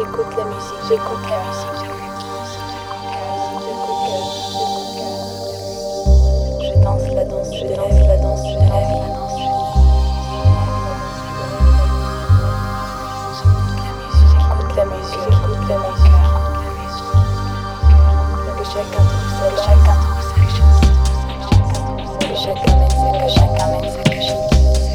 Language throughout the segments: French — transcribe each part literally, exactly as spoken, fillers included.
j'écoute la musique, j'écoute la musique, j'écoute la musique, j'écoute la musique, je danse la danse, je danse la danse, je lève la danse, j'écoute la musique, j'écoute la musique, que chacun trouve sa chacun trouve sa chose, que chacun mène sa que chacun mène sa que chacun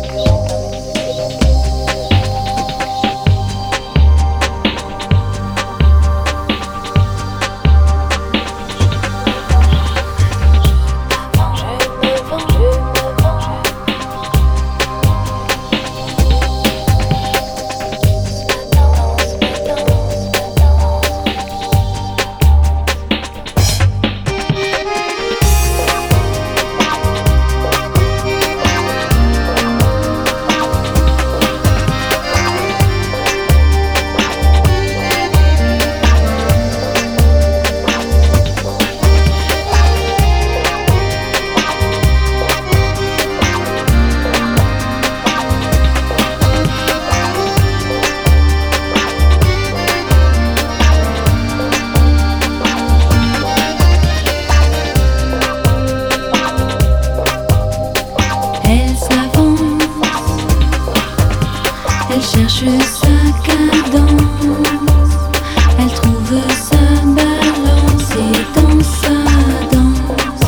elle cherche sa cadence, elle trouve sa balance et dans sa danse,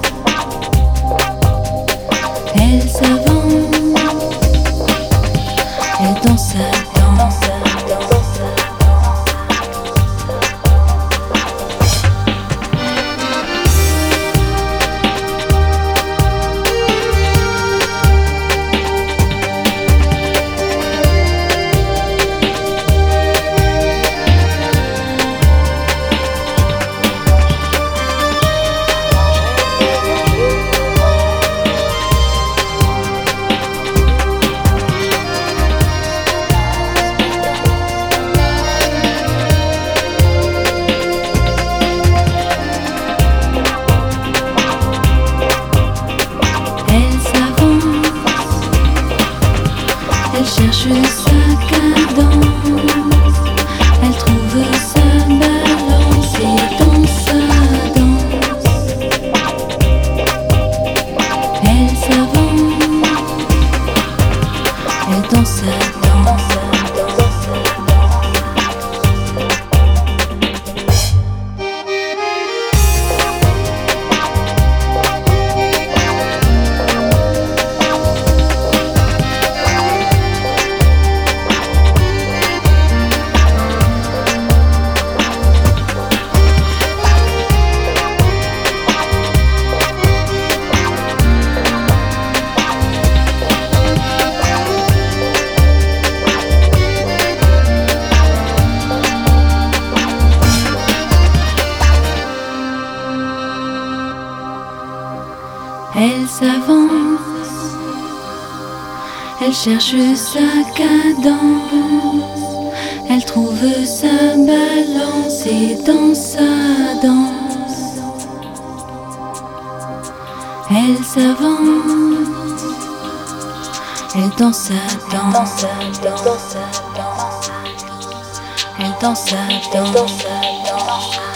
elle s'avance, elle danse sa danse, danse. Elle cherche sa cadence, elle trouve sa balance et dans sa danse, elle s'avance, elle danse sa danse. Elle s'avance, elle cherche sa cadence, elle trouve sa balance et dans sa danse, elle s'avance, elle danse sa danse, danse, danse, elle danse sa danse, danse.